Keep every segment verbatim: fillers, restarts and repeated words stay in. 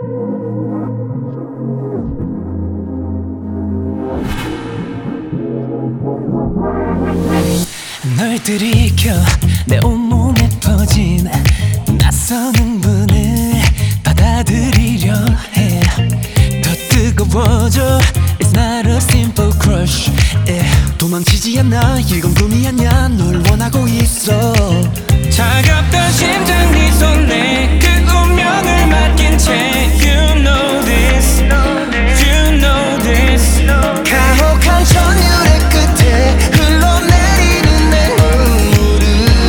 널 들이켜 내 온몸에 퍼진 낯선 흥분을 받아들이려 해. 더 뜨거워져. It's not a simple crush. yeah. 도망치지 않아. 이건 꿈이 아니야. 널 원하고 있어. 차갑던 심장 네 손에 그 운명을 맡긴 채 You know this, you know this. 가혹한 전율의 끝에 흘러내리는 내 눈물은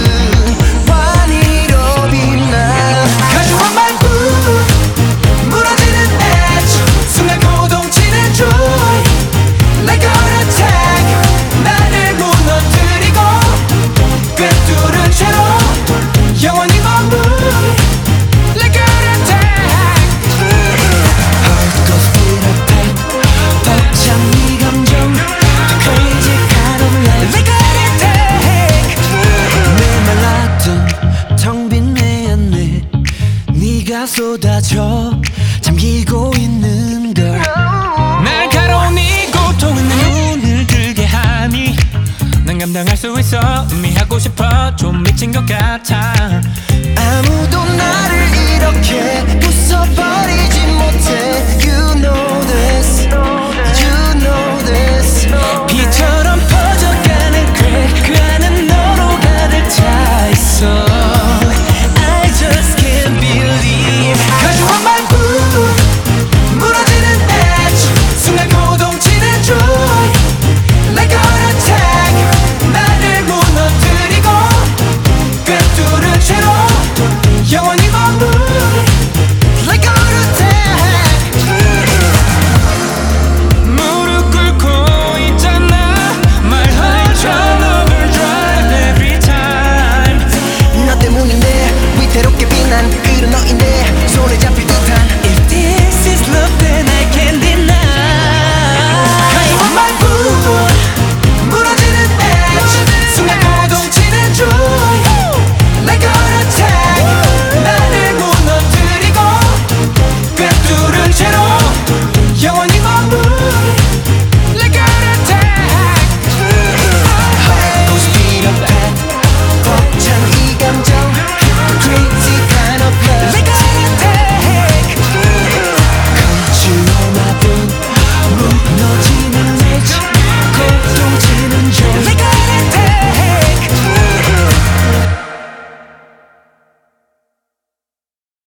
환희로 빛나. 가져와 말고 무너지는 edge. 순간 고동치는 joy Like a heart attack. 나를 무너뜨리고 꿰뚫은 채로 영원히 머물 Like a heart attack. Heart goes beat attack. 벅찬 네 감정 Crazy kind of life Like a heart attack. 메말랐던 텅 빈 내 안에 네가 쏟아져 잠기고 있는 걸. 날카로운 이 고통은 내 눈을 들게 하니 난 감당할 수 있어. 의미하고 싶어. 좀 미친 것 같아. 아무도 나를 잃어